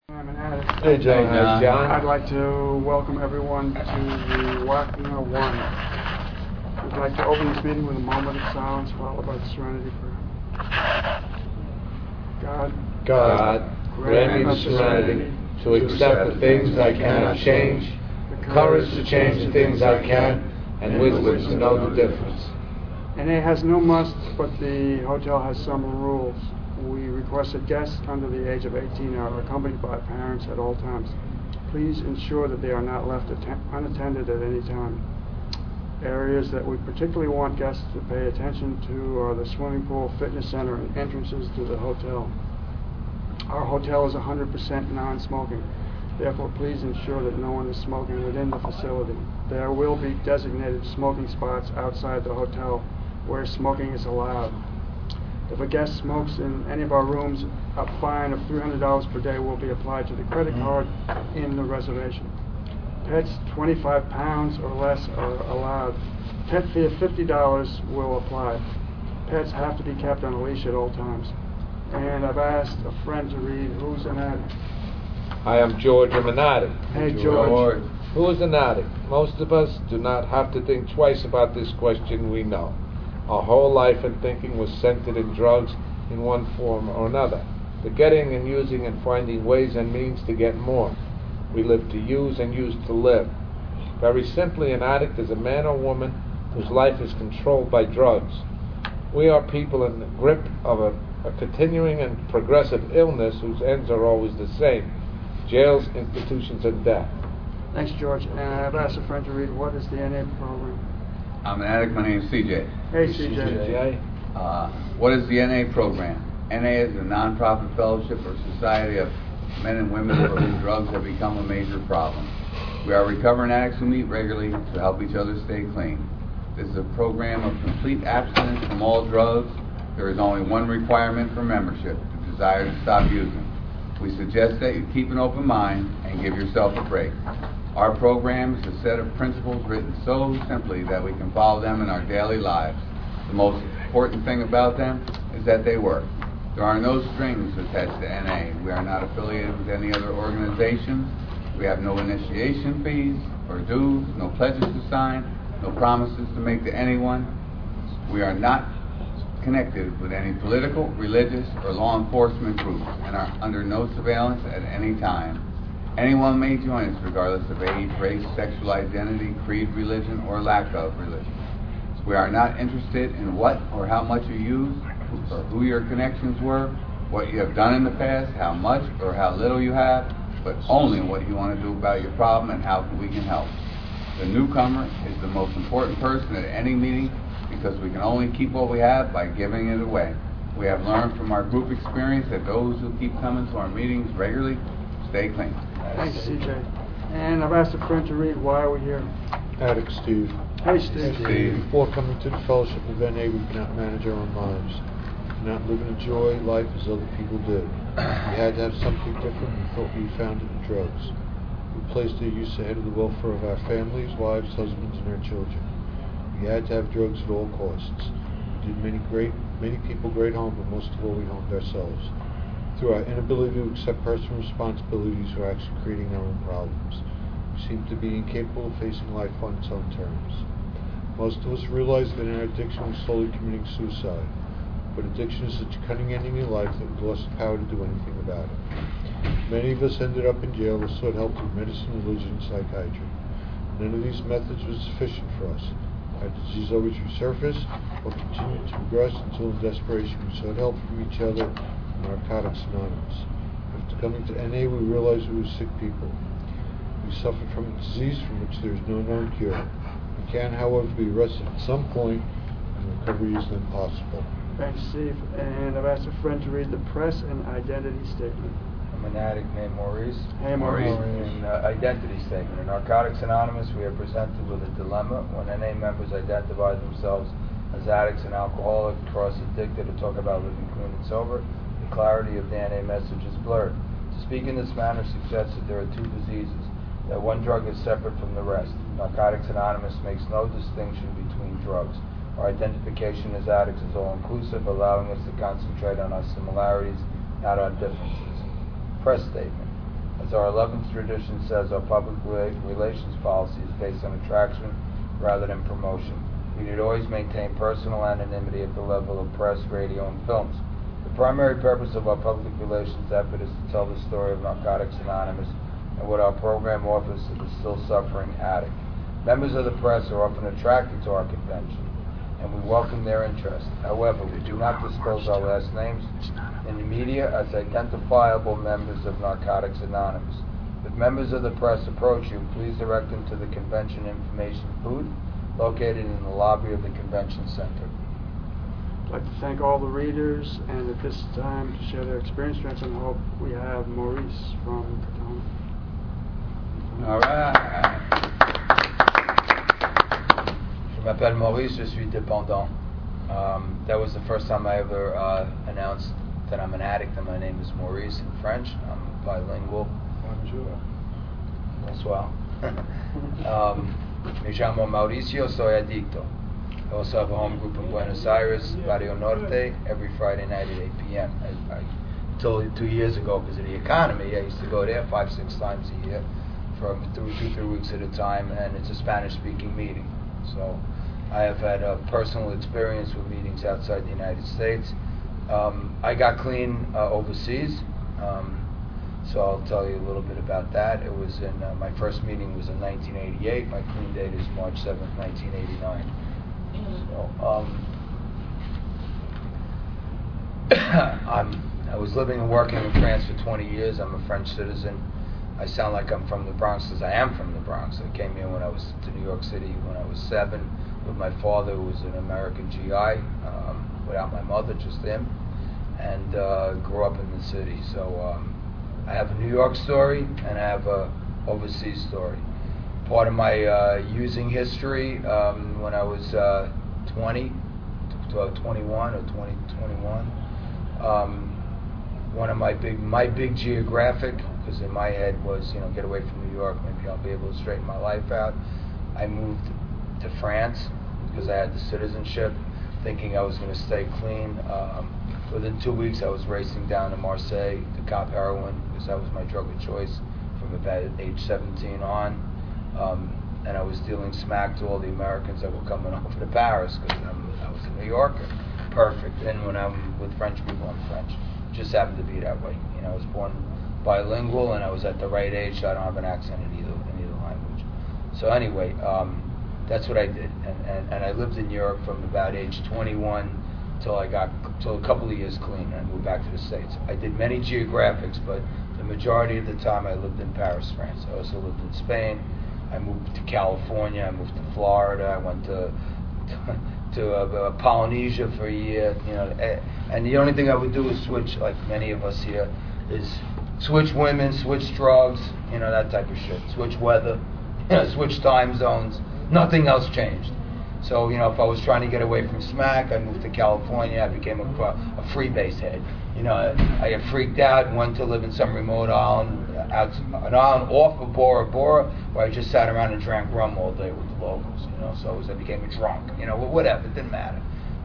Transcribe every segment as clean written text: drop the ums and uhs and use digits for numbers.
I'm an addict. Hey, John. Hey, John. I'd like to welcome everyone to the Wagner One. We'd like to open this meeting with a moment of silence followed by the Serenity Prayer. God, grant me the serenity to accept the things I cannot change, the courage to change the things I can, and wisdom to know the difference. NA has no musts, but the hotel has some rules. We request that guests under the age of 18 are accompanied by parents at all times. Please ensure that they are not left unattended at any time. Areas that we particularly want guests to pay attention to are the swimming pool, fitness center, and entrances to the hotel. Our hotel is 100% non-smoking. Therefore, please ensure that no one is smoking within the facility. There will be designated smoking spots outside the hotel where smoking is allowed. If a guest smokes in any of our rooms, a fine of $300 per day will be applied to the credit card in the reservation. Pets 25 pounds or less are allowed. Pet fee of $50 will apply. Pets have to be kept on a leash at all times. And I've asked a friend to read who's an addict. I am George. I'm an addict. Hey, George. Who is an addict? Most of us do not have to think twice about this question. We know. Our whole life and thinking was centered in drugs in one form or another. The getting and using and finding ways and means to get more. We live to use and use to live. Very simply, an addict is a man or woman whose life is controlled by drugs. We are people in the grip of a continuing and progressive illness whose ends are always the same: jails, institutions, and death. Thanks, George. And I've asked a friend to read what is the NA program. I'm an addict. My name is CJ. Hey, CJ. What is the NA program? NA is a non-profit fellowship or society of men and women for whom drugs have become a major problem. We are recovering addicts who meet regularly to help each other stay clean. This is a program of complete abstinence from all drugs. There is only one requirement for membership: the desire to stop using. We suggest that you keep an open mind and give yourself a break. Our program is a set of principles written so simply that we can follow them in our daily lives. The most important thing about them is that they work. There are no strings attached to NA. We are not affiliated with any other organizations. We have no initiation fees or dues, no pledges to sign, no promises to make to anyone. We are not connected with any political, religious, or law enforcement groups and are under no surveillance at any time. Anyone may join us regardless of age, race, sexual identity, creed, religion, or lack of religion. We are not interested in what or how much you use, or who your connections were, what you have done in the past, how much or how little you have, but only what you want to do about your problem and how we can help. The newcomer is the most important person at any meeting because we can only keep what we have by giving it away. We have learned from our group experience that those who keep coming to our meetings regularly stay clean. Thanks, CJ. And I've asked a friend to read why are we here. Addict Steve. Hey, Steve. Before coming to the Fellowship of NA, we could not manage our own lives. We could not live and enjoy life as other people did. We had to have something different. We thought we found it in drugs. We placed their use ahead of the welfare of our families, wives, husbands, and our children. We had to have drugs at all costs. We did many people great harm, but most of all we harmed ourselves. Through our inability to accept personal responsibilities, we're actually creating our own problems. We seem to be incapable of facing life on its own terms. Most of us realize that in our addiction we're slowly committing suicide. But addiction is such a cunning enemy of life that we've lost the power to do anything about it. Many of us ended up in jail or sought help through medicine, religion, and psychiatry. None of these methods was sufficient for us. Our disease always resurfaced or continued to progress until in desperation we sought help from each other and Narcotics Anonymous. After coming to NA, we realized we were sick people. We suffered from a disease from which there is no known cure. We can, however, be arrested at some point, and recovery is then possible. Thanks, Steve. And I've asked a friend to read the press and identity statement. I'm an addict named Maurice. Hey, Maurice. In identity statement. In Narcotics Anonymous, we are presented with a dilemma when NA members identify themselves as addicts and alcoholics, cross-addicted, or talk about living clean and sober. The clarity of the NA message is blurred. To speak in this manner suggests that there are two diseases, that one drug is separate from the rest. Narcotics Anonymous makes no distinction between drugs. Our identification as addicts is all-inclusive, allowing us to concentrate on our similarities, not our differences. Press statement. As our 11th tradition says, our public relations policy is based on attraction rather than promotion. We need to always maintain personal anonymity at the level of press, radio, and films. The primary purpose of our public relations effort is to tell the story of Narcotics Anonymous and what our program offers to the still suffering addict. Members of the press are often attracted to our convention, and we welcome their interest. However, we do not disclose our last names in the media as identifiable members of Narcotics Anonymous. If members of the press approach you, please direct them to the convention information booth located in the lobby of the convention center. I'd like to thank all the readers, and at this time to share their experience, Jensen, hope we have Maurice from Katona. All right. Je m'appelle Maurice, je suis dépendant. That was the first time I ever announced that I'm an addict, and my name is Maurice in French. I'm bilingual. Bonjour. Bonsoir. Me llamo Mauricio, soy adicto. I also have a home group in Buenos Aires, Barrio Norte, every Friday night at 8 p.m. Until 2 years ago, because of the economy, I used to go there 5-6 times a year for 2-3 weeks at a time, and it's a Spanish-speaking meeting. So I have had a personal experience with meetings outside the United States. I got clean overseas, so I'll tell you a little bit about that. It was in my first meeting was in 1988. My clean date is March 7th, 1989. So, I was living and working in France for 20 years. I'm a French citizen. I sound like I'm from the Bronx because I am from the Bronx. I came here when I was to New York City when I was 7 with my father, who was an American GI, without my mother, just him, and grew up in the city. So I have a New York story and I have a overseas story. Part of my using history, when I was 20 to 21 or 21, one of my big geographic, because in my head was, get away from New York, maybe I'll be able to straighten my life out. I moved to France because I had the citizenship, thinking I was going to stay clean. Within 2 weeks, I was racing down to Marseille to cop heroin because that was my drug of choice from about age 17 on. And I was dealing smack to all the Americans that were coming over to Paris because I was a New Yorker. Perfect. And when I'm with French people, I'm French. Just happened to be that way. I was born bilingual, and I was at the right age, so I don't have an accent in either language. So anyway, that's what I did, and I lived in Europe from about age 21 till a couple of years clean, and I moved back to the States. I did many geographics, but the majority of the time I lived in Paris, France. I also lived in Spain. I moved to California. I moved to Florida. I went to Polynesia for a year. And the only thing I would do is switch, like many of us here, is switch women, switch drugs, that type of shit. Switch weather, switch time zones. Nothing else changed. So, if I was trying to get away from smack, I moved to California. I became a freebase head. I got freaked out and went to live in some remote island, an island off of Bora Bora, where I just sat around and drank rum all day with the locals. So I became a drunk. Whatever, it didn't matter.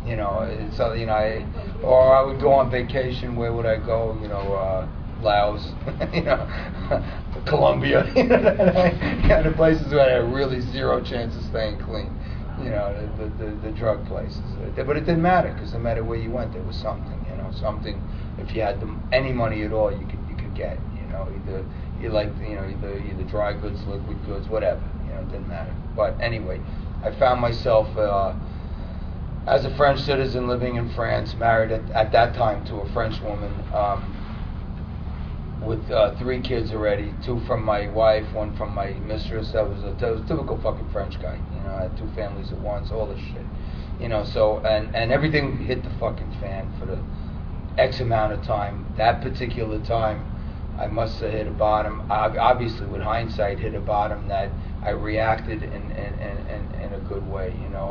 Or I would go on vacation. Where would I go? Laos, Colombia, the places where I had really zero chance of staying clean. The drug places. But it didn't matter, because no matter where you went, there was something. Something. If you had any money at all, you could get. Either dry goods, liquid goods, whatever. It didn't matter. But anyway, I found myself as a French citizen living in France, married at that time to a French woman. With 3 kids already, 2 from my wife, 1 from my mistress. That was a typical fucking French guy. I had 2 families at once, all this shit. So, and everything hit the fucking fan for the X amount of time. That particular time, I must have hit a bottom. Obviously, with hindsight, hit a bottom that I reacted in a good way.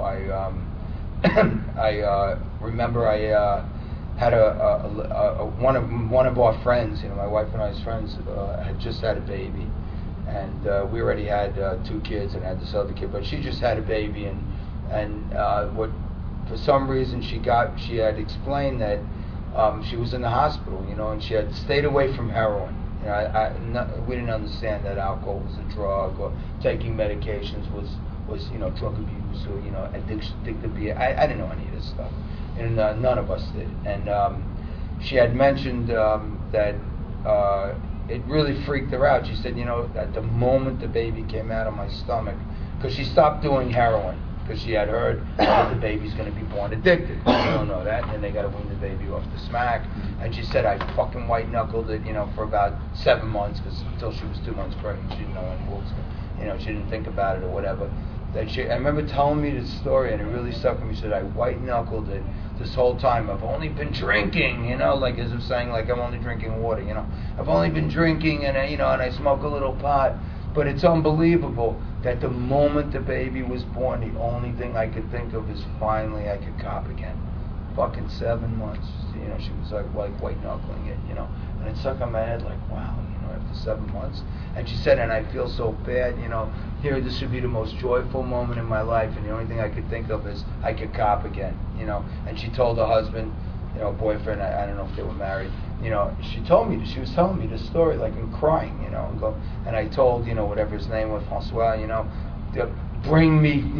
I remember I had one of our friends, my wife and I's friends, had just had a baby, and we already had 2 kids and had this other kid, but she just had a baby, and what for some reason she had explained that she was in the hospital, and she had stayed away from heroin, You know, we didn't understand that alcohol was a drug, or taking medications was drug abuse, or addiction to beer. I didn't know any of this stuff, and none of us did. And she had mentioned that it really freaked her out. She said, at the moment the baby came out of my stomach, because she stopped doing heroin, because she had heard that the baby's going to be born addicted. You don't know that, and they got to wean the baby off the smack. And she said, I fucking white-knuckled it, for about 7 months, because until she was 2 months pregnant, she didn't know any wolves. She didn't think about it or whatever. I remember telling me this story, and it really stuck with me. She said, I white-knuckled it this whole time. I've only been drinking, like as if saying, like, I'm only drinking water, I've only been drinking, and I smoke a little pot. But it's unbelievable that the moment the baby was born, the only thing I could think of is finally I could cop again. Fucking 7 months, she was like white-knuckling it, and it stuck on my head like, wow, after 7 months. And she said, and I feel so bad, here, this should be the most joyful moment in my life, and the only thing I could think of is I could cop again, And she told her husband, boyfriend, I don't know if they were married, she was telling me this story, like, and crying, and I told, whatever his name was, Francois, bring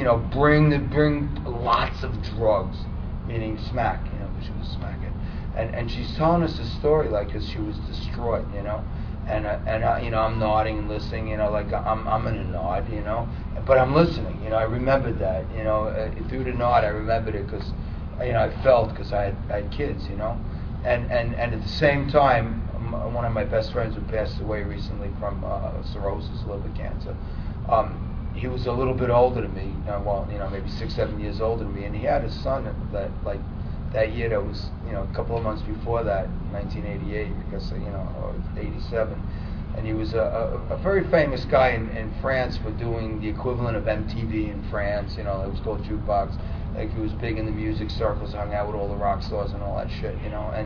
lots of drugs, meaning smack, because she was smacking. And she's telling us the story, like, because she was distraught, and I'm nodding and listening, like I'm in a nod, but I'm listening, I remembered that, through the nod I remembered it, because, I felt, because I had kids, and at the same time, one of my best friends who passed away recently from cirrhosis, liver cancer, he was a little bit older than me, maybe 6-7 years older than me, and he had a son that year that was, a couple of months before that, 1988, because, or 87. And he was a very famous guy in France for doing the equivalent of MTV in France, it was called Jukebox. Like, he was big in the music circles, hung out with all the rock stars and all that shit,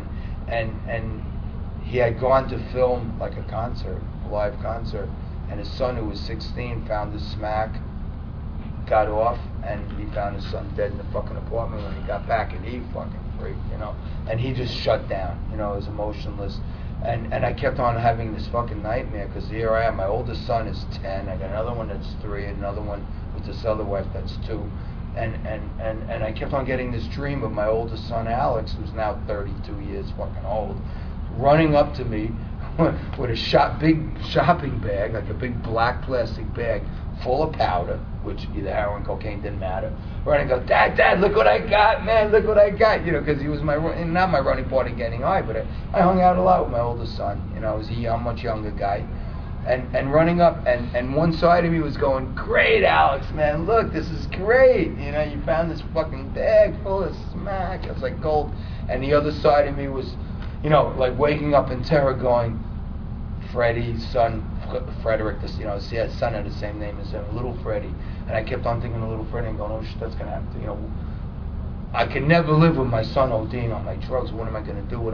and he had gone to film, like, a live concert, and his son, who was 16, found the smack, got off, and he found his son dead in the fucking apartment when he got back, and he fucking freaked, and he just shut down, was emotionless, and I kept on having this fucking nightmare, because here I am, my oldest son is 10, I got another one that's 3, and another one with this other wife that's 2, and I kept on getting this dream of my oldest son, Alex, who's now 32 years fucking old, running up to me with a big shopping bag, like a big black plastic bag, full of powder, which either heroin, cocaine, didn't matter. Running, go, Dad, look what I got, man, look what I got, because he was not my running partner getting high, but I hung out a lot with my oldest son, I was a much younger guy, and running up, and one side of me was going, great, Alex, man, look, this is great, you found this fucking bag full of smack, it's like gold, and the other side of me was, like waking up in terror going, Freddie's son, Frederick, he had a son had the same name as him, little Freddie, and I kept on thinking of little Freddie and going, oh shit, that's going to happen, I can never live with my son ODing on my drugs, what am I going to do,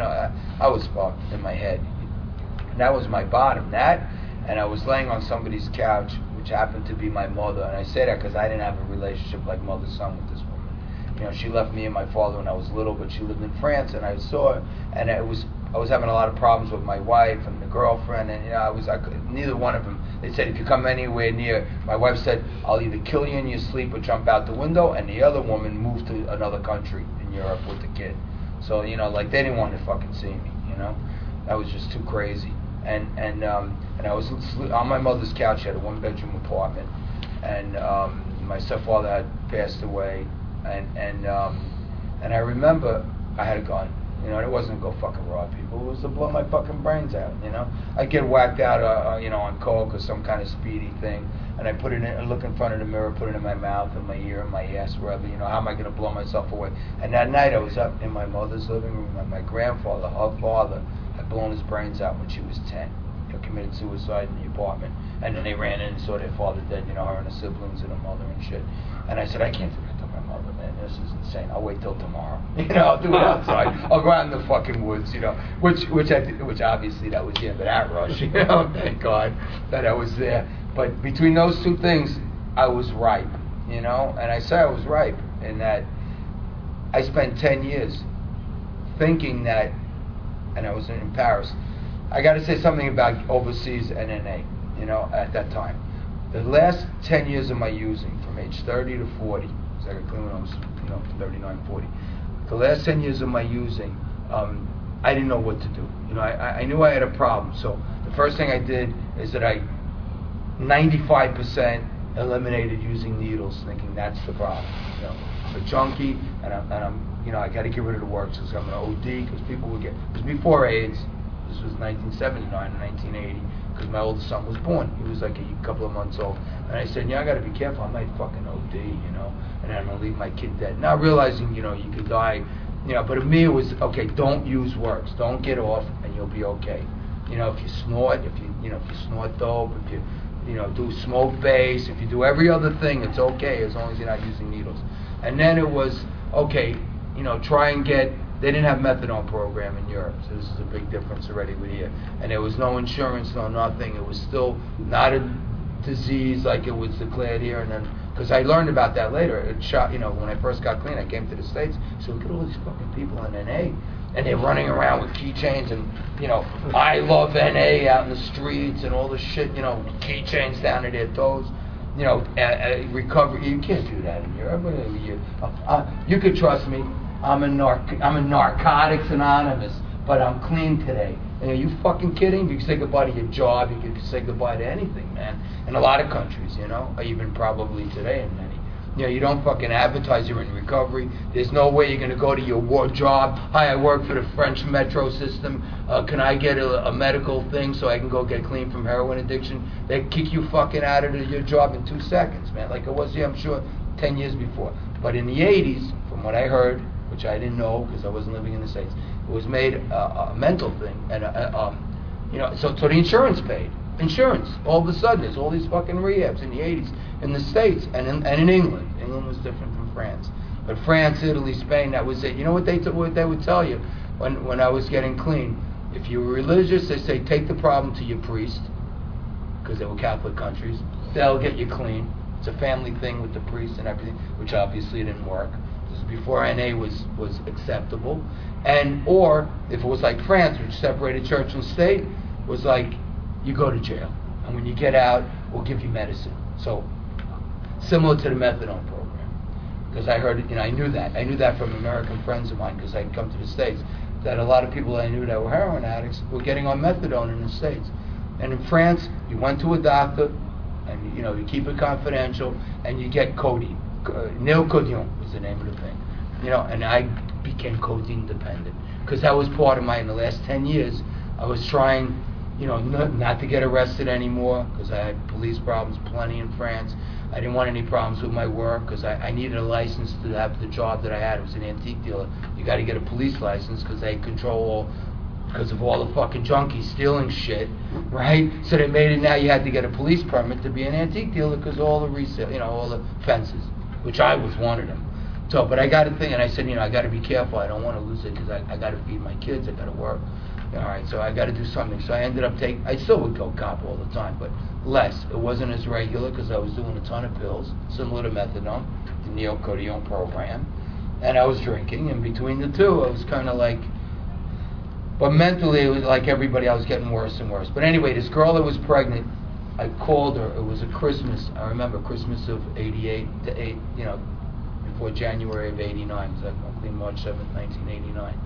I was fucked in my head, and that was my bottom, and I was laying on somebody's couch, which happened to be my mother, and I say that because I didn't have a relationship like mother-son with this woman, she left me and my father when I was little, but she lived in France, and I saw her, and I was having a lot of problems with my wife and the girlfriend, and neither one of them. They said, if you come anywhere near, my wife said, I'll either kill you in your sleep or jump out the window, and the other woman moved to another country in Europe with the kid. So, like, they didn't want to fucking see me, That was just too crazy. And I was on my mother's couch. She had a 1-bedroom apartment, and my stepfather had passed away, and I remember I had a gun. And it wasn't to go fucking rob people. It was to blow my fucking brains out, I'd get whacked out, on coke or some kind of speedy thing, and I put it in, I look in front of the mirror, put it in my mouth, in my ear, in my ass, wherever, how am I going to blow myself away? And that night I was up in my mother's living room, and my grandfather, her father, had blown his brains out when she was 10. Committed suicide in the apartment, and then they ran in and saw their father dead, her and her siblings and her mother and shit. And I said, I can't do that to my mother, man. This is insane. I'll wait till tomorrow. I'll do it outside. I'll go out in the fucking woods, which obviously that was the end of that rush, Thank God that I was there. But between those two things, I was ripe, and I say I was ripe in that I spent 10 years thinking that, and I was in Paris, I got to say something about overseas and NA. You know, at that time, the last 10 years of my using, from age 30 to 40, because I got clean when I was, 39, 40. The last 10 years of my using, I didn't know what to do. I knew I had a problem. So the first thing I did is that I 95% eliminated using needles, thinking that's the problem. I'm a junkie, and I'm I got to get rid of the works because I'm an OD. Because people would because before AIDS, this was 1979 or 1980, because my oldest son was born. He was like a couple of months old, and I said, I got to be careful. I might fucking OD, and I'm gonna leave my kid dead. Not realizing, you could die, But to me, it was okay. Don't use works. Don't get off, and you'll be okay. If you snort, if you snort dope, if you do smoke base, if you do every other thing, it's okay as long as you're not using needles. And then it was, okay, try and get, they didn't have methadone program in Europe, so this is a big difference already with here. And there was no insurance, no nothing. It was still not a disease like it was declared here. And then, because I learned about that later, it shot, when I first got clean, I came to the States, so look at all these fucking people in NA. And they're running around with keychains and, I love NA out in the streets and all the shit, keychains down to their toes. Recovery, you can't do that in Europe. You could trust me, I'm a Narcotics Anonymous, but I'm clean today. And are you fucking kidding? You can say goodbye to your job, you can say goodbye to anything, man. In a lot of countries, even probably today in many. You don't fucking advertise you're in recovery. There's no way you're going to go to your job. Hi, I work for the French metro system. Can I get a medical thing so I can go get clean from heroin addiction? They kick you fucking out of your job in 2 seconds, man. Like it was here, I'm sure, 10 years before. But in the 80s, from what I heard, which I didn't know because I wasn't living in the States, it was made a mental thing. And, so the insurance paid. Insurance. All of a sudden, there's all these fucking rehabs in the 80s in the States and in England. England was different from France. But France, Italy, Spain, that was it. You know what they would tell you when I was getting clean? If you were religious, they say take the problem to your priest, because they were Catholic countries. They'll get you clean. It's a family thing with the priest and everything, which obviously didn't work. This is before NA was acceptable. Or if it was like France, which separated church and state, was like, you go to jail, and when you get out, we'll give you medicine. So, similar to the methadone program, because I heard, I knew that from American friends of mine, because I'd come to the States, that a lot of people I knew that were heroin addicts were getting on methadone in the States. And in France, you went to a doctor, and you keep it confidential, and you get codeine. Neocodion was the name of the thing. And I became codeine dependent, because that was part of in the last 10 years, I was trying, not to get arrested anymore, because I had police problems plenty in France. I didn't want any problems with my work, because I needed a license to have the job that I had. It was an antique dealer. You got to get a police license, because they control because of all the fucking junkies stealing shit, right? So they made it now you had to get a police permit to be an antique dealer, because all the resale, all the fences, which I was one of them. So, but I got to think, and I said, I got to be careful. I don't want to lose it, because I got to feed my kids. I got to work. All right, so I got to do something. So I ended up I still would go cop all the time, but less. It wasn't as regular, because I was doing a ton of pills, similar to methadone, the Neocodion program, and I was drinking. And between the two, I was kind of like, but mentally, it was like everybody, I was getting worse and worse. But anyway, this girl that was pregnant, I called her. It was a Christmas. I remember Christmas of '88 to before January of '89. It was like March 7th, 1989.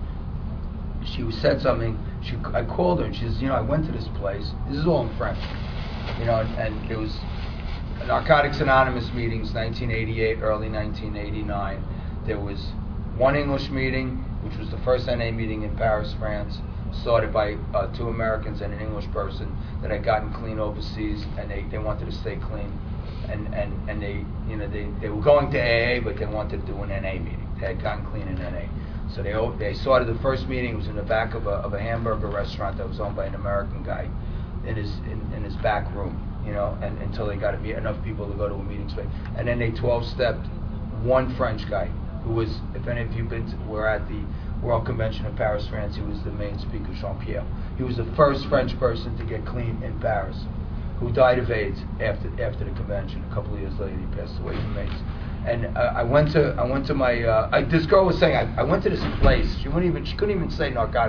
She said something. I called her and she says, I went to this place. This is all in French, and it was Narcotics Anonymous meetings, 1988, early 1989. There was one English meeting, which was the first NA meeting in Paris, France, started by 2 Americans and an English person that had gotten clean overseas, and they wanted to stay clean, and they were going to AA, but they wanted to do an NA meeting. They had gotten clean in NA. So they started the first meeting. It was in the back of a hamburger restaurant that was owned by an American guy, in his back room, and until they got enough people to go to a meeting space. And then they 12-stepped one French guy who was, if any of you were at the World Convention in Paris, France, he was the main speaker, Jean-Pierre. He was the first French person to get clean in Paris, who died of AIDS after the convention. A couple of years later, he passed away from AIDS. And I went to my. This girl was saying I went to this place. She couldn't even say narcotics.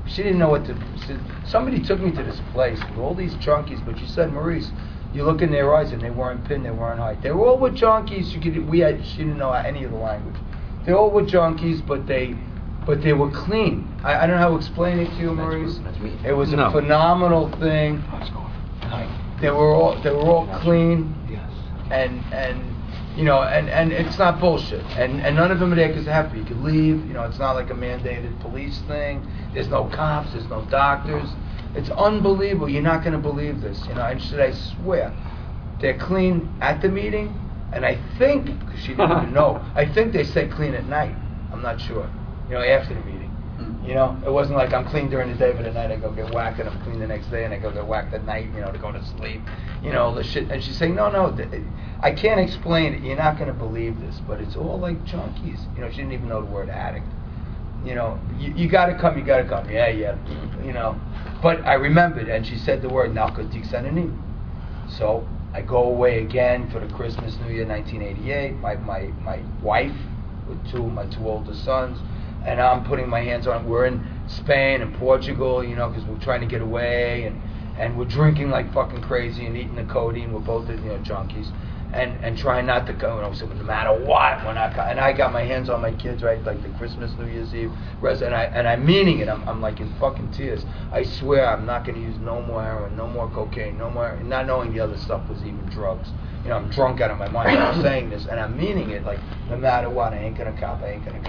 She didn't know what to. Somebody took me to this place with all these junkies, but she said, Maurice, you look in their eyes and they weren't pinned, they weren't high. They were all with junkies. She didn't know any of the language. They all were junkies, but they were clean. I don't know how to explain it to you, Maurice. It was a phenomenal thing. They were all clean. Yes. And you know, and it's not bullshit. And none of them are there because they're happy. You could leave. You know, it's not like a mandated police thing. There's no cops. There's no doctors. It's unbelievable. You're not going to believe this. You know, and I swear, they're clean at the meeting. And I think, because she didn't even know, I think they said clean at night. I'm not sure. You know, after the meeting. You know, it wasn't like I'm clean during the day, but at night I go get whacked, and I'm clean the next day, and I go get whacked at night, you know, to go to sleep. You know, the shit. And she's saying, no, I can't explain it. You're not going to believe this, but it's all like junkies. You know, she didn't even know the word addict. You know, you got to come, Yeah. You know, but I remembered, and she said the word narcotics anonymes. So I go away again for the Christmas, New Year, 1988. My wife with my two oldest sons, and I'm putting my hands on. We're in Spain and Portugal, you know, because we're trying to get away, and we're drinking like fucking crazy and eating the codeine. We're both, you know, junkies, and trying not to go. You know, so no matter what, when I got my hands on my kids, right, like the Christmas, New Year's Eve, and I'm meaning it. I'm like in fucking tears. I swear I'm not going to use no more heroin, no more cocaine, no more. Not knowing the other stuff was even drugs. You know, I'm drunk out of my mind. I'm saying this, and I'm meaning it. Like no matter what, I ain't gonna cop.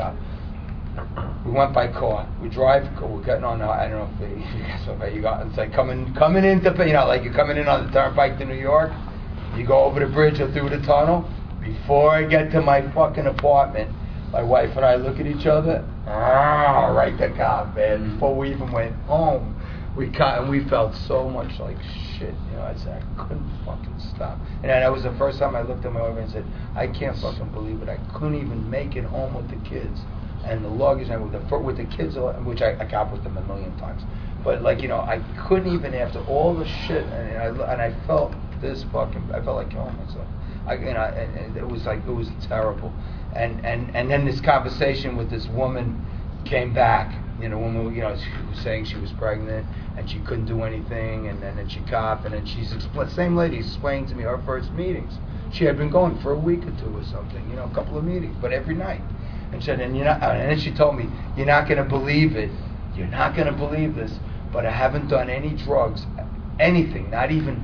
We went by car. We're getting on. I don't know if you guys know, you got. It's like coming into, you know, like you're coming in on the turnpike to New York. You go over the bridge or through the tunnel. Before I get to my fucking apartment, my wife and I look at each other. Right the cop, man. Before we even went home, we felt so much like shit. You know, I said I couldn't fucking stop. And that was the first time I looked at my wife and said, I can't fucking believe it. I couldn't even make it home with the kids. And the luggage, and with the kids, which I got with them a million times, but like, you know, I couldn't even, after all the shit, and I felt this fucking, I felt like killing myself. And it was terrible. And then this conversation with this woman came back. You know, when you know, she was saying she was pregnant and she couldn't do anything, and then she copped, and then same lady explained to me her first meetings. She had been going for a week or two or something, you know, a couple of meetings, but every night. And said, and then she told me, you're not going to believe it. You're not going to believe this, but I haven't done any drugs, anything, not even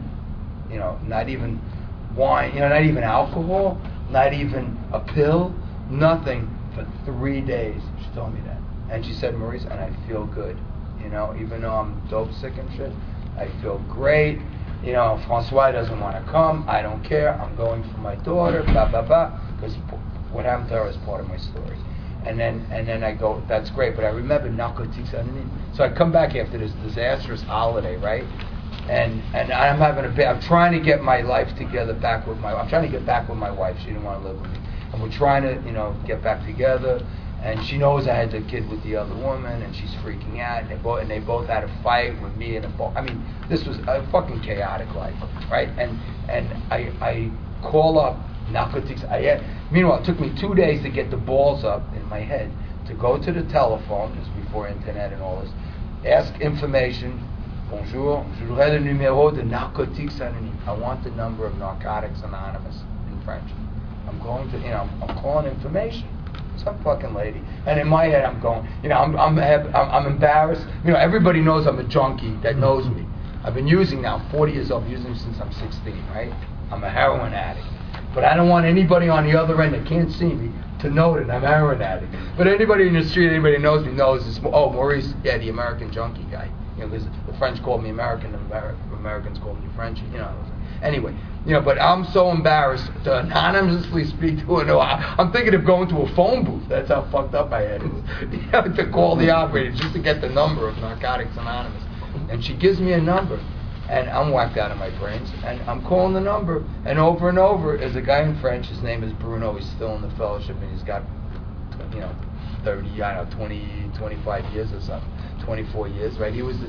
wine, you know, not even alcohol, not even a pill, nothing for 3 days. She told me that. And she said, Maurice, and I feel good. You know, even though I'm dope sick and shit, I feel great. You know, Francois doesn't want to come. I don't care. I'm going for my daughter, blah, blah, blah. Because what happened to her is part of my story. And then I go, that's great, but I remember narcotics anonymes. So I come back after this disastrous holiday, right? And I'm trying to get my life together back with I'm trying to get back with my wife. She didn't want to live with me. And we're trying to, you know, get back together. And she knows I had the kid with the other woman, and she's freaking out. And they both had a fight with me I mean, this was a fucking chaotic life, right? And I call up narcotics. Meanwhile, it took me 2 days to get the balls up in my head to go to the telephone. This was before internet and all this. Ask information. Bonjour, je voudrais le numéro de Narcotiques Anonymes. I want the number of Narcotics Anonymous in French. I'm going to, you know, I'm calling information. Some fucking lady. And in my head, I'm going, you know, I'm embarrassed. You know, everybody knows I'm a junkie that knows me. I've been using now, 40 years old, using since I'm 16, right? I'm a heroin addict. But I don't want anybody on the other end that can't see me to know that I'm a heroin addict. But anybody in the street, anybody who knows me knows this. Oh, Maurice, yeah, the American junkie guy. You know, because the French called me American, and Americans called me French. You know. Anyway, you know, but I'm so embarrassed to anonymously speak to her. I'm thinking of going to a phone booth. That's how fucked up I had it. You know, to call the operator just to get the number of Narcotics Anonymous. And she gives me a number. And I'm whacked out of my brains, and I'm calling the number, and over is a guy in French. His name is Bruno. He's still in the fellowship, and he's got, you know, 20, 25 years or something, 24 years, right? He was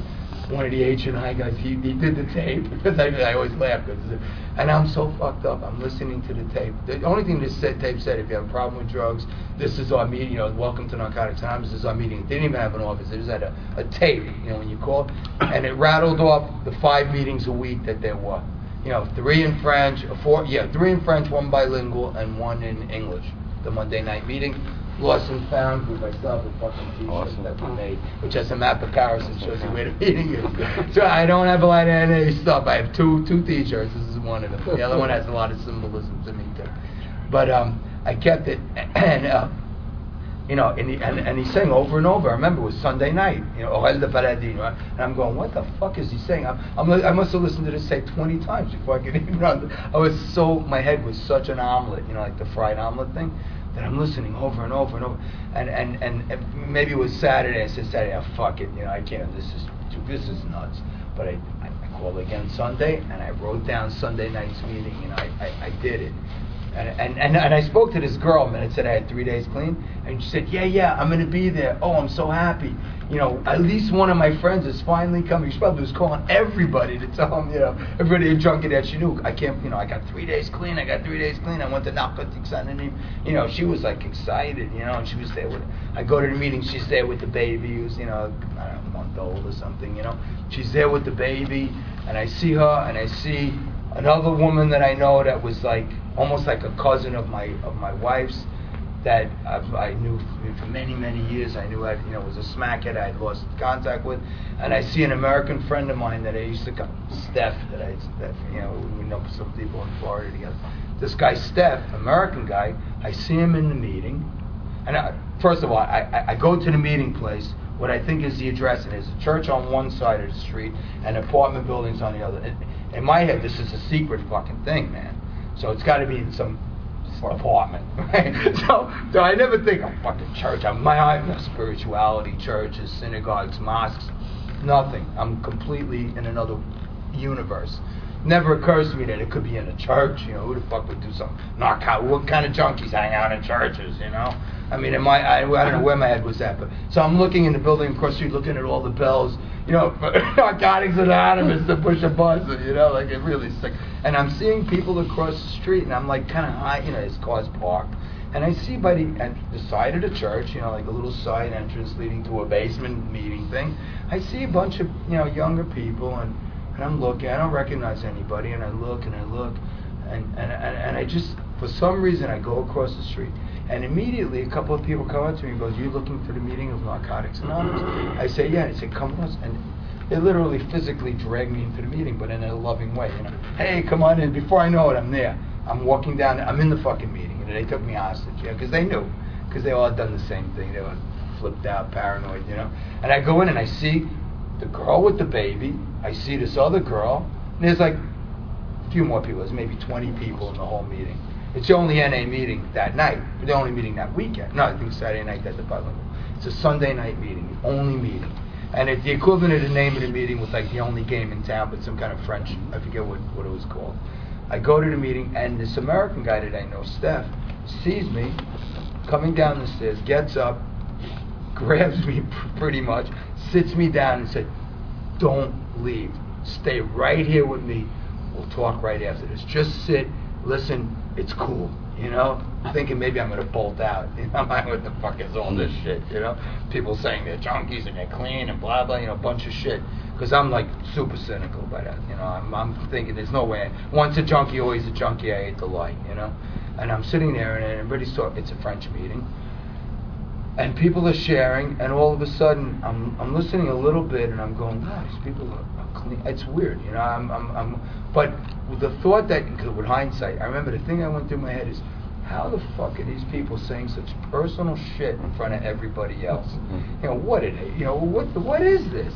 one of the H&I guys, he did the tape, because I always laugh, and I'm so fucked up, I'm listening to the tape. The only thing this tape said, if you have a problem with drugs, this is our meeting, welcome to Narcotics Anonymous, this is our meeting. They didn't even have an office, they just had a tape, when you call, and it rattled off the 5 meetings a week that there were. 3 in French, 3 in French, 1 bilingual, and 1 in English. The Monday night meeting. Lost and Found group. I still have a fucking t-shirt that we made, which has a map of Paris and shows you where the meeting is. So I don't have a lot of NA stuff. I have two t-shirts. This is one of them. The other one has a lot of symbolism to me too. But I kept it, and and he's saying over and over. I remember it was Sunday night, Orel de Paladino, and I'm going, what the fuck is he saying? I must have listened to this say 20 times before I could even run. My head was such an omelet, like the fried omelet thing, that I'm listening over and over and over. And maybe it was Saturday. I said Saturday, fuck it, I can't. This is nuts. But I called again Sunday, and I wrote down Sunday night's meeting, and I did it. And I spoke to this girl, and it said I had 3 days clean, and she said, yeah, I'm going to be there. Oh, I'm so happy. At least one of my friends is finally coming. She probably was calling everybody to tell them, everybody in Junkie that she knew. I can't, I got 3 days clean. I went to Narcotics Anonymous. She was like excited, and she was there with, I go to the meeting, she's there with the baby, who's, I don't know, a month old or something, She's there with the baby, and I see her, and I see another woman that I know that was like, almost like a cousin of my wife's, that I knew for many, many years. I knew was a smackhead I had lost contact with, and I see an American friend of mine that I used to come, Steph, we know some people in Florida together. This guy Steph, American guy, I see him in the meeting, and first of all, I go to the meeting place, what I think is the address, and there's a church on one side of the street and apartment buildings on the other. In my head, this is a secret fucking thing, man. So it's got to be in some apartment, right? So I never think of fucking church. I'm no spirituality, churches, synagogues, mosques, nothing. I'm completely in another universe. Never occurs to me that it could be in a church. Who the fuck would do something? What kind of junkies hang out in churches? I mean, I don't know where my head was at, but so I'm looking in the building across the street, looking at all the bells. Narcotics Anonymous to push a buzzer, like it really sick. And I'm seeing people across the street, and I'm like kind of high, his car's parked. And I see by the side of the church, like a little side entrance leading to a basement meeting thing. I see a bunch of, younger people, and I'm looking. I don't recognize anybody, and I look, and I just, for some reason, I go across the street. And immediately, a couple of people come up to me and goes, "You looking for the meeting of Narcotics Anonymous?" I say, "Yeah." They say, "Come with us." And they literally physically drag me into the meeting, but in a loving way. Hey, come on in. Before I know it, I'm there. I'm walking down. I'm in the fucking meeting, and they took me hostage, because they knew, because they all had done the same thing. They were flipped out, paranoid, And I go in and I see the girl with the baby. I see this other girl. And there's like a few more people. There's maybe 20 people in the whole meeting. It's the only NA meeting that night, but the only meeting that weekend. No, I think Saturday night at the bilingual. It's a Sunday night meeting, the only meeting. And the equivalent of the name of the meeting was like the only game in town, but some kind of French, I forget what it was called. I go to the meeting, and this American guy that I know, Steph, sees me coming down the stairs, gets up, grabs me pretty much, sits me down and said, "Don't leave. Stay right here with me. We'll talk right after this. Just sit, listen, it's cool." Thinking maybe I'm going to bolt out. I'm like, what the fuck is all this shit, People saying they're junkies and they're clean and blah, blah, a bunch of shit. Because I'm like super cynical by that, I'm thinking there's no way. Once a junkie, always a junkie, I hate the light, And I'm sitting there and everybody's talking, it's a French meeting. And people are sharing, and all of a sudden, I'm listening a little bit, and I'm going, wow, these people are clean. It's weird, but with the thought that, with hindsight, I remember the thing that went through my head is, how the fuck are these people saying such personal shit in front of everybody else? What are they? What is this?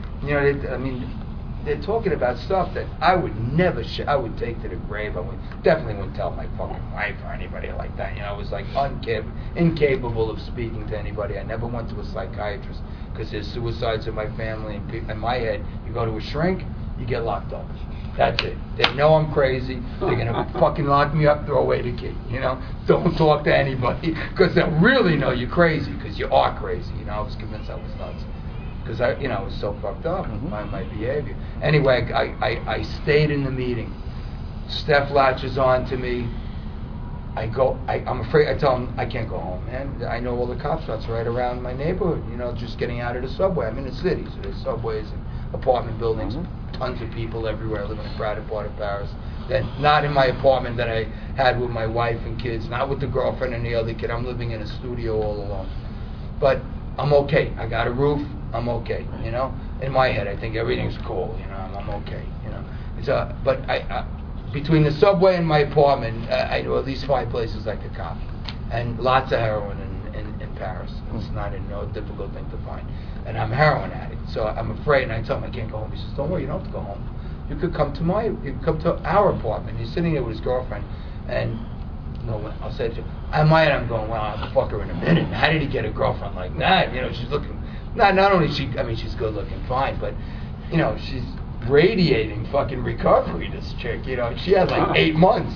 They're talking about stuff that I would never I would take to the grave. Definitely wouldn't tell my fucking wife or anybody like that. I was like incapable of speaking to anybody. I never went to a psychiatrist because there's suicides in my family. And in my head, you go to a shrink, you get locked up. That's it. They know I'm crazy. They're going to fucking lock me up, throw away the key. Don't talk to anybody because they'll really know you're crazy because you are crazy. I was convinced I was nuts. because I was so fucked up by my behavior. Anyway, I stayed in the meeting. Steph latches on to me. I'm afraid. I tell him I can't go home, man. I know all the cop shots right around my neighborhood. Just getting out of the subway. I'm in the city, so there's subways and apartment buildings, tons of people everywhere. I live in a crowded part of Paris. Then not in my apartment that I had with my wife and kids, not with the girlfriend and the other kid. I'm living in a studio all alone. But I'm okay. I got a roof. I'm okay. In my head, I think everything's cool. I'm okay. But I between the subway and my apartment, I know at least 5 places I could cop, and lots of heroin in Paris. It's not no difficult thing to find, and I'm a heroin addict, so I'm afraid. And I tell him I can't go home. He says, "Don't worry, you don't have to go home. You could come to our apartment." He's sitting there with his girlfriend, and I'll say to him, I'm going, well, I'll fuck her in a minute. How did he get a girlfriend like that? She's looking, not only she's good looking, fine, but she's radiating fucking recovery, this chick. She had like 8 months.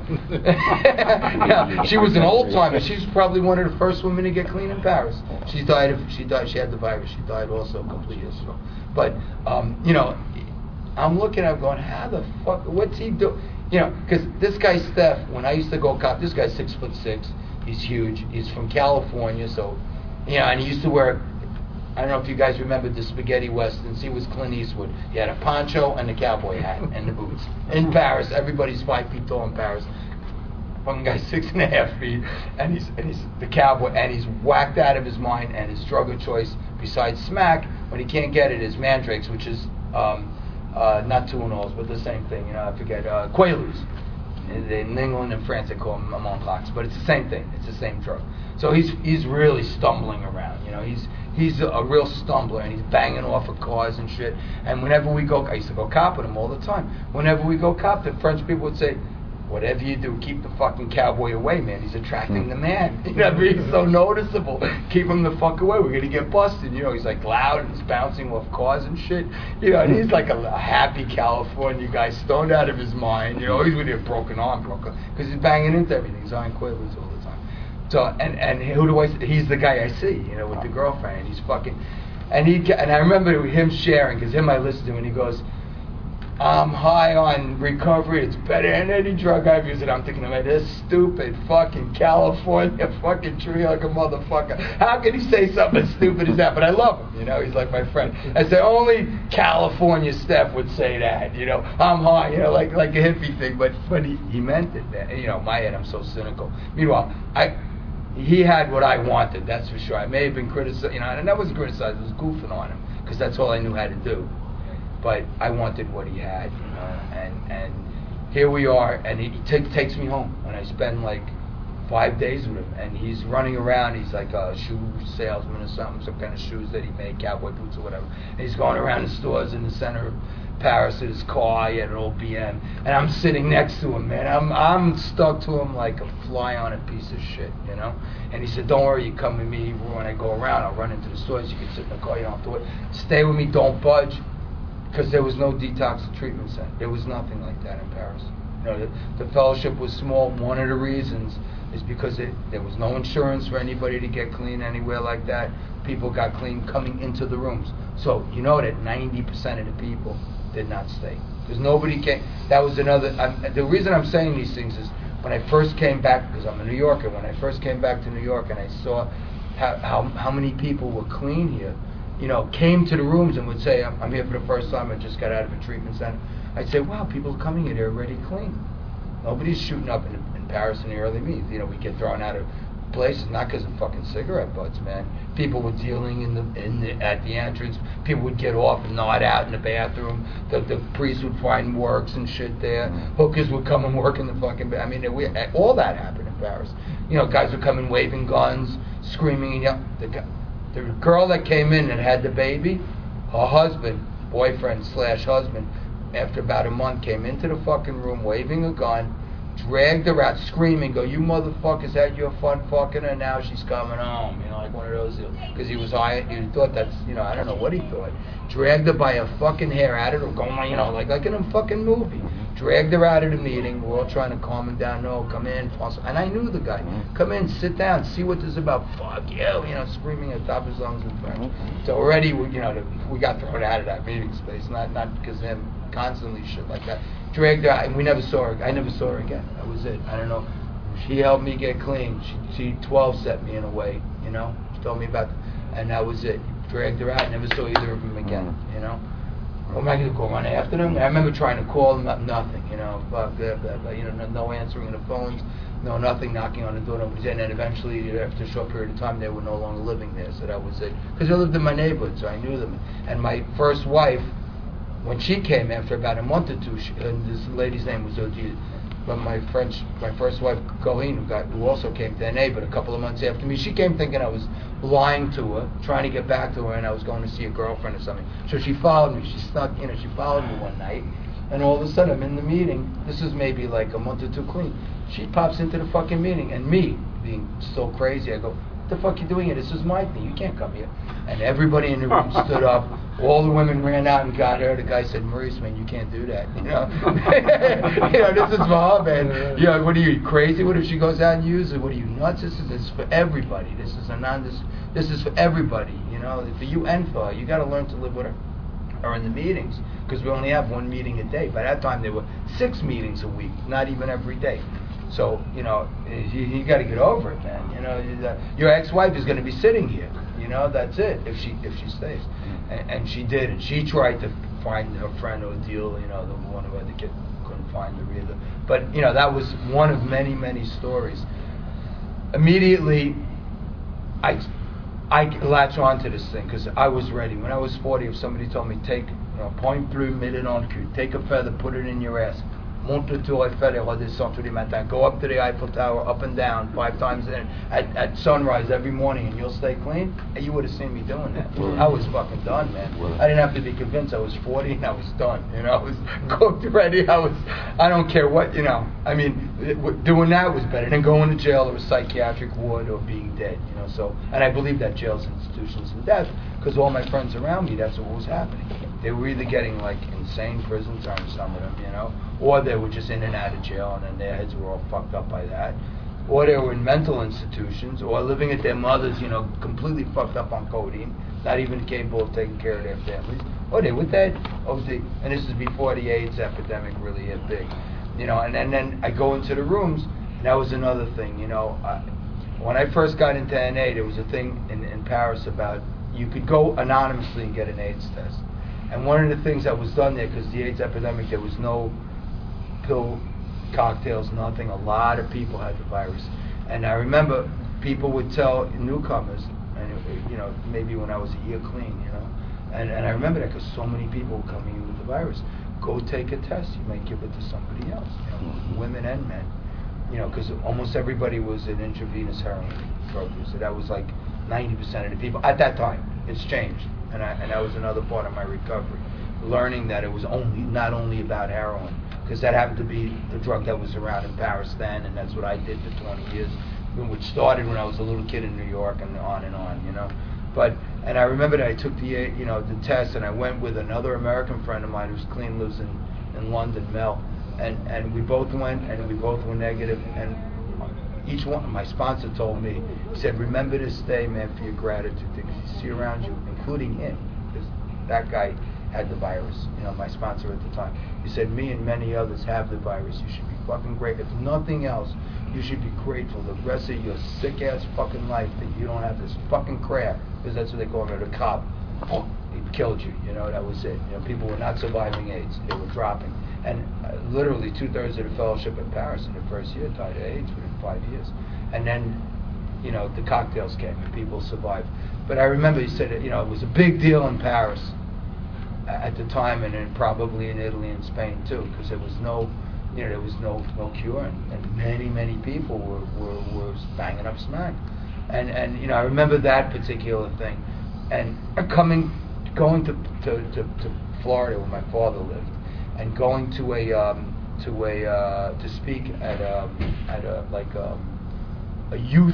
She was an old timer. She's probably one of the first women to get clean in Paris. She had the virus. She died also a couple of years ago. But I'm looking at him going, how the fuck, what's he do? Because this guy Steph, when I used to go cop, this guy's 6'6", he's huge, he's from California, so, and he used to wear, I don't know if you guys remember the spaghetti westerns, he was Clint Eastwood. He had a poncho and a cowboy hat and the boots. In Paris, everybody's 5 feet tall in Paris. Fucking guy's 6.5 feet, and he's the cowboy, and he's whacked out of his mind, and his drug of choice, besides smack, when he can't get it, is mandrakes, which is, not Tuinals, but the same thing. I forget. Quaaludes. In England and France, they call them Montclacs, but it's the same thing. It's the same drug. So he's really stumbling around. He's a real stumbler, and he's banging off of cars and shit. And whenever we go, I used to go cop with him all the time. Whenever we go cop, the French people would say, "Whatever you do, keep the fucking cowboy away, man. He's attracting the man. He's so noticeable. Keep him the fuck away. We're gonna get busted." He's like loud and he's bouncing off cars and shit. And he's like a happy California guy, stoned out of his mind. He's with a broken arm, because he's banging into everything. He's on Quaaludes all the time. So and who do I? He's the guy I see, with the girlfriend. And he's fucking, and I remember him sharing, because him I listened to, and he goes, "I'm high on recovery. It's better than any drug I've used." And I'm thinking about this stupid fucking California fucking tree like a motherfucker. How can he say something as stupid as that? But I love him. He's like my friend. I say only California Steph would say that. I'm high. Like a hippie thing. But he meant it. My head, I'm so cynical. Meanwhile, he had what I wanted. That's for sure. I may have been criticized. And I wasn't criticized. I was goofing on him because that's all I knew how to do. But I wanted what he had, and here we are, and he takes me home, and I spend like 5 days with him, and he's running around, he's like a shoe salesman or something, some kind of shoes that he made, cowboy boots or whatever, and he's going around the stores in the center of Paris in his car, he had an old BM, and I'm sitting next to him, man, I'm stuck to him like a fly on a piece of shit, and he said, "Don't worry, you come with me, when I go around, I'll run into the stores, you can sit in the car, you don't have to wait, stay with me, don't budge." Because there was no detox treatment center. There was nothing like that in Paris. The fellowship was small. One of the reasons is because there was no insurance for anybody to get clean anywhere like that. People got clean coming into the rooms. So that 90% of the people did not stay. Because nobody came. That was another. The reason I'm saying these things is when I first came back, because I'm a New Yorker, when I first came back to New York and I saw how many people were clean here, came to the rooms and would say, "I'm here for the first time, I just got out of a treatment center." I'd say, "Wow, people are coming here, they're already clean." Nobody's shooting up in Paris in the early me's. We get thrown out of places, not because of fucking cigarette butts, man. People were dealing at the entrance. People would get off and nod out in the bathroom. The priest would find works and shit there. Hookers would come and work in the fucking all that happened in Paris. Guys would come in waving guns, screaming, and yelling. The girl that came in and had the baby, her husband, boyfriend/husband, after about a month, came into the fucking room waving a gun, dragged her out, screaming, "Go, you motherfuckers had your fun fucking her, now she's coming home." Like one of those deals. Because he was high, he thought that's, I don't know what he thought. Dragged her by her fucking hair out of her, going, like in a fucking movie. dragged her out of the meeting. We're all trying to calm him down. No, come in, François. And I knew the guy. Come in, sit down, see what this is about. Fuck you, screaming at the top of his lungs in French. So already, we got thrown out of that meeting space. Not because of him constantly shit like that. Dragged her out, and we never saw her. I never saw her again. That was it. I don't know. She helped me get clean. She 12 set me in a way. She told me about, and that was it. Dragged her out. Never saw either of them again. What am I going to go run after them? I remember trying to call them up, nothing, no answering the phones, no nothing, knocking on the door, nobody's in. And eventually, after a short period of time, they were no longer living there, so that was it. Because they lived in my neighborhood, so I knew them. And my first wife, when she came after about a month or two, and this lady's name was Odile, but my first wife, Colleen, who also came to NA, but a couple of months after me, she came thinking I was lying to her, trying to get back to her, and I was going to see a girlfriend or something. So she followed me. She snuck, she followed me one night, and all of a sudden I'm in the meeting. This is maybe like a month or two clean. She pops into the fucking meeting, and me, being so crazy, I go, "What the fuck you doing here? This is my thing. You can't come here." And everybody in the room stood up. All the women ran out and got her. The guy said, "Maurice, man, you can't do that. This is for her, man. What are you, crazy? What if she goes out and uses it? What are you, nuts? This is for everybody. This is for everybody. For you and for her. You got to learn to live with her." Or in the meetings, because we only have one meeting a day. By that time, there were 6 meetings a week, not even every day. So, you got to get over it, man. Your ex-wife is going to be sitting here. That's it, if she stays. And she did, and she tried to find her friend Odile, the one who had the kid, couldn't find her either. But, that was one of many, many stories. Immediately, I latched on to this thing, because I was ready. When I was 40, if somebody told me, take, point bleu, mets it en cul, take a feather, put it in your ass, monte le tour Eiffel et redescend tous les matins. Go up to the Eiffel Tower, up and down, 5 times at sunrise every morning, and you'll stay clean. And you would have seen me doing that. I was fucking done, man. I didn't have to be convinced. I was 40 and I was done. I was cooked, ready. I don't care what, I mean, doing that was better than going to jail or a psychiatric ward or being dead, So, and I believe that jails and institutions and death, because all my friends around me, that's what was happening. They were either getting like insane prison terms, some of them, or they were just in and out of jail, and then their heads were all fucked up by that, or they were in mental institutions, or living at their mother's, completely fucked up on codeine, not even capable of taking care of their families, or they were dead. And this is before the AIDS epidemic really hit big, And then I go into the rooms, and that was another thing, when I first got into NA, there was a thing in Paris about you could go anonymously and get an AIDS test. And one of the things that was done there, because the AIDS epidemic, there was no pill, cocktails, nothing. A lot of people had the virus. And I remember people would tell newcomers, and maybe when I was a year clean, and I remember that because so many people were coming in with the virus. Go take a test. You might give it to somebody else, women and men. Because almost everybody was an intravenous heroin drug user. That was like 90% of the people at that time. It's changed, and that was another part of my recovery, learning that it was not only about heroin, because that happened to be the drug that was around in Paris then, and that's what I did for 20 years, which started when I was a little kid in New York and on, But I remember that I took the test, and I went with another American friend of mine who's clean, lives in London, Mel. And we both went, and we both were negative, and each one, my sponsor told me, he said, remember this day, man, for your gratitude, things you see around you, including him, because that guy had the virus, my sponsor at the time. He said, me and many others have the virus. You should be fucking great. If nothing else, you should be grateful the rest of your sick-ass fucking life that you don't have this fucking crap, because that's what they call him, the cop. He killed you, that was it. People were not surviving AIDS. They were dropping. And literally 2/3 of the fellowship in Paris in the first year died of AIDS within 5 years. And then, the cocktails came and people survived. But I remember he said, it was a big deal in Paris at the time, and then probably in Italy and Spain too, because there was no cure, and many people were banging up smack. And I remember that particular thing. And going to Florida where my father lived, and going to speak at a youth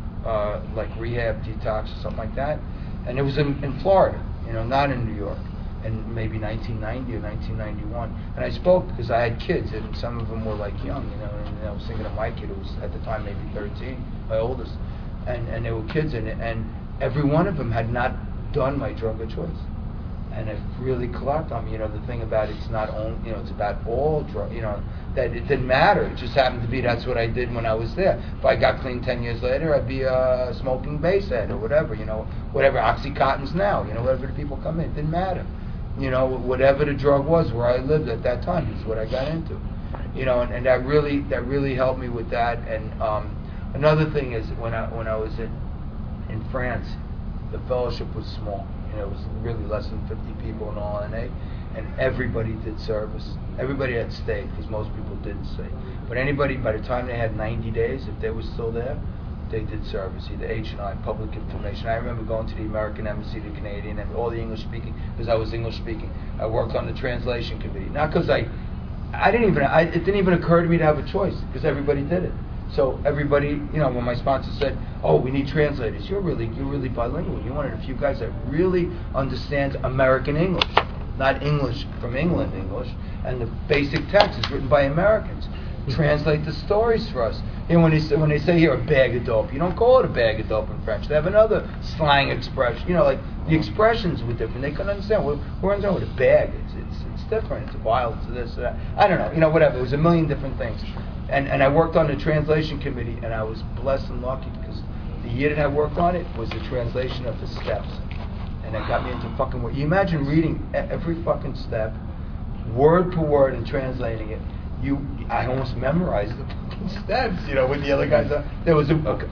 like rehab detox or something like that, and it was in Florida, not in New York. in maybe 1990 or 1991. And I spoke because I had kids, and some of them were like young, you know. And I was thinking of my kid, who was at the time maybe 13, my oldest, and they were kids, and every one of them had not done my drug of choice. And it really clocked on me, you know, the thing about it's not only, you know, it's about all drug, you know, that it didn't matter. It just happened to be that's what I did when I was there. If I got clean 10 years later, I'd be smoking base head or whatever, you know, whatever Oxycontin's now, you know, whatever the people come in, it didn't matter. You know, whatever the drug was where I lived at that time is what I got into. You know, and that really helped me with that. And another thing is when I was in France, the fellowship was small. You know, it was really less than 50 people in all NA, and everybody did service. Everybody had stayed because most people didn't stay. But anybody, by the time they had 90 days, if they were still there, they did service, either H&I, public information. I remember going to the American Embassy, the Canadian, and all the English speaking, because I was English speaking. I worked on the translation committee. Not because it didn't even occur to me to have a choice, because everybody did it. So everybody, you know, when my sponsor said, "Oh, we need translators," you're really bilingual. You're one of the few guys that really understands American English, not English from England English. And the basic text is written by Americans. Translate the stories for us. You know, when they say here a bag of dope, you don't call it a bag of dope in French. They have another slang expression. You know, like the expressions were different. They couldn't understand. We're understanding with a bag. It's different. It's a vial. It's this. That. I don't know. You know, whatever. It was a million different things. And I worked on the translation committee, and I was blessed and lucky because the year that I worked on it was the translation of the steps, and it got me into fucking word. You imagine reading every fucking step, word per word, and translating it. I almost memorized the fucking steps, you know, with the other guys. There was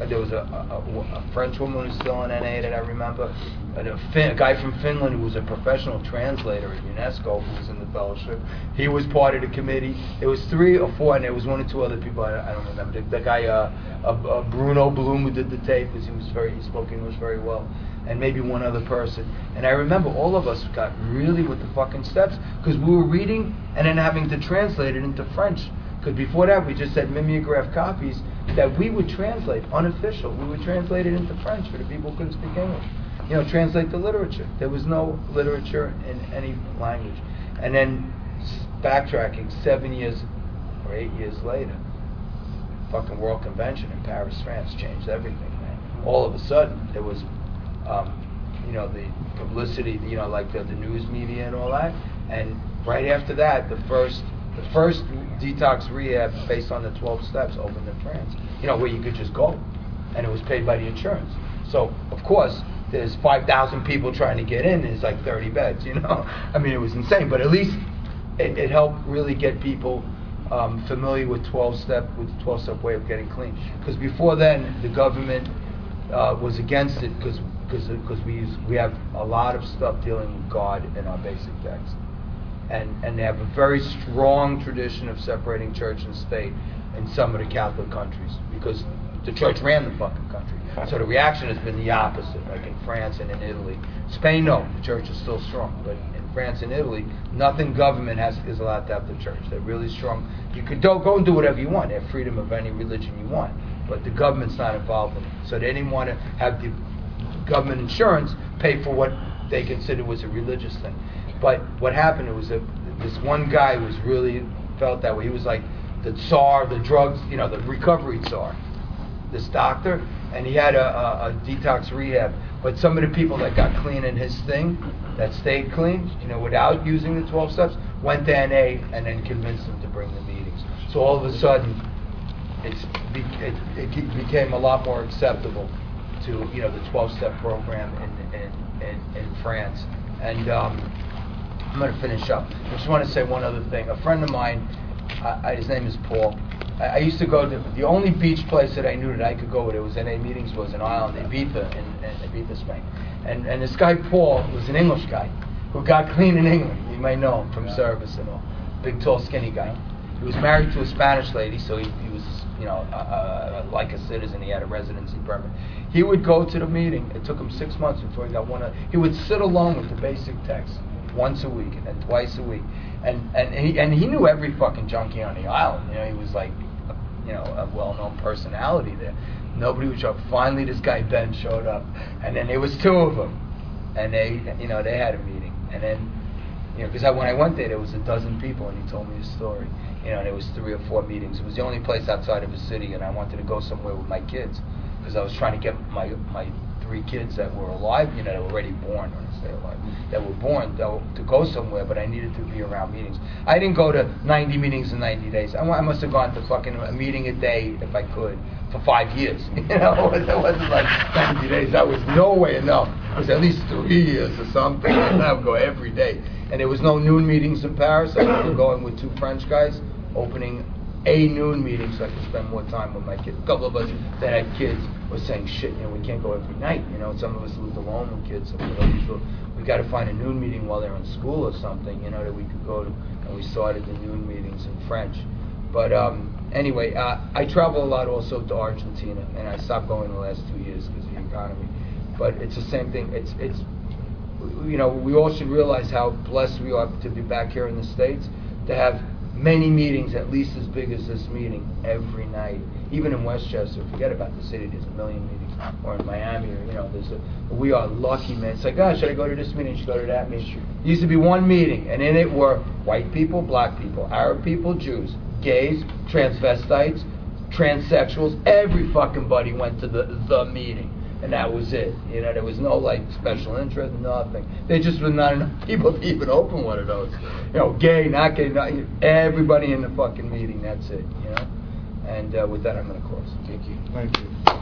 a French woman who was still in NA that I remember, and a guy from Finland who was a professional translator at UNESCO who was in the fellowship. He was part of the committee. There was 3 or 4, and there was 1 or 2 other people. I don't remember. The guy Bruno Bloom who did the tape because he spoke English very well. And maybe 1 other person. And I remember all of us got really with the fucking steps because we were reading and then having to translate it into French. Because before that we just had mimeograph copies that we would translate, unofficial. We would translate it into French for the people who couldn't speak English. You know, translate the literature. There was no literature in any language. And then backtracking 7 years or 8 years later, fucking World Convention in Paris, France changed everything, man. All of a sudden there was you know, the publicity, you know, like the news media and all that. And right after that, the first detox rehab based on the 12 steps opened in France. You know, where you could just go, and it was paid by the insurance. So of course, there's 5,000 people trying to get in. There's like 30 beds. You know, I mean, it was insane. But at least it helped really get people familiar with the 12-step way of getting clean. Because before then, the government was against it because we have a lot of stuff dealing with God in our basic text, and they have a very strong tradition of separating church and state in some of the Catholic countries because the church ran the fucking country. So the reaction has been the opposite, like in France and in Italy. Spain, no, the church is still strong, but in France and Italy, nothing government is allowed to have the church. They're really strong. You could go and do whatever you want. They have freedom of any religion you want, but the government's not involved in it. So they didn't want to have the government insurance pay for what they considered was a religious thing. But what happened was this one guy was really felt that way. He was like the czar, the drugs, you know, the recovery czar, this doctor, and he had a detox rehab. But some of the people that got clean in his thing, that stayed clean, you know, without using the 12 steps, went to NA and then convinced them to bring the meetings. So all of a sudden, it became a lot more acceptable to, you know, the 12-step program in France. And I'm going to finish up. I just want to say one other thing. A friend of mine, his name is Paul. I used to go to the only beach place that I knew that I could go with. It was NA meetings. Was an island, Ibiza, in Ibiza, Spain. And this guy Paul was an English guy who got clean in England. You may know him from service and all. Big, tall, skinny guy. He was married to a Spanish lady, so he was, you know, like a citizen. He had a residency permit. He would go to the meeting. It took him 6 months before he got one. He would sit alone with the basic text once a week and then twice a week. And he knew every fucking junkie on the island. You know, he was like, you know, a well-known personality there. Nobody would show up. Finally, this guy Ben showed up, and then there was 2 of them, and they, you know, they had a meeting, and then You know, because when I went there was a dozen people, and he told me his story. You know, and it was 3 or 4 meetings. It was the only place outside of the city, and I wanted to go somewhere with my kids because I was trying to get my 3 kids that were alive, you know, that were already born, when I say alive, that were born to go somewhere, but I needed to be around meetings. I didn't go to 90 meetings in 90 days. I must have gone to fucking a meeting a day, if I could, for 5 years. You know, that wasn't like 90 days. That was no way enough. It was at least 3 years or something, and I would go every day. And there was no noon meetings in Paris. I remember going with 2 French guys, opening a noon meeting so I could spend more time with my kids. A couple of us that had kids were saying, shit, you know, we can't go every night. You know, some of us lived alone with kids. So we got to find a noon meeting while they're in school or something, you know, that we could go to. And we started the noon meetings in French. But anyway, I travel a lot also to Argentina, and I stopped going the last 2 years because of the economy. But it's the same thing. It's you know, we all should realize how blessed we are to be back here in the States, to have many meetings, at least as big as this meeting, every night. Even in Westchester, forget about the city, there's a million meetings. Or in Miami, or, you know, we are lucky, man. It's like, oh, should I go to this meeting, should I go to that meeting? There used to be one meeting, and in it were white people, black people, Arab people, Jews, gays, transvestites, transsexuals. Every fucking buddy went to the meeting. And that was it. You know, there was no like special interest, nothing. There just was not enough people to even open one of those. You know, gay, not gay, not, everybody in the fucking meeting. That's it. You know. And with that, I'm going to close. Thank you. Thank you.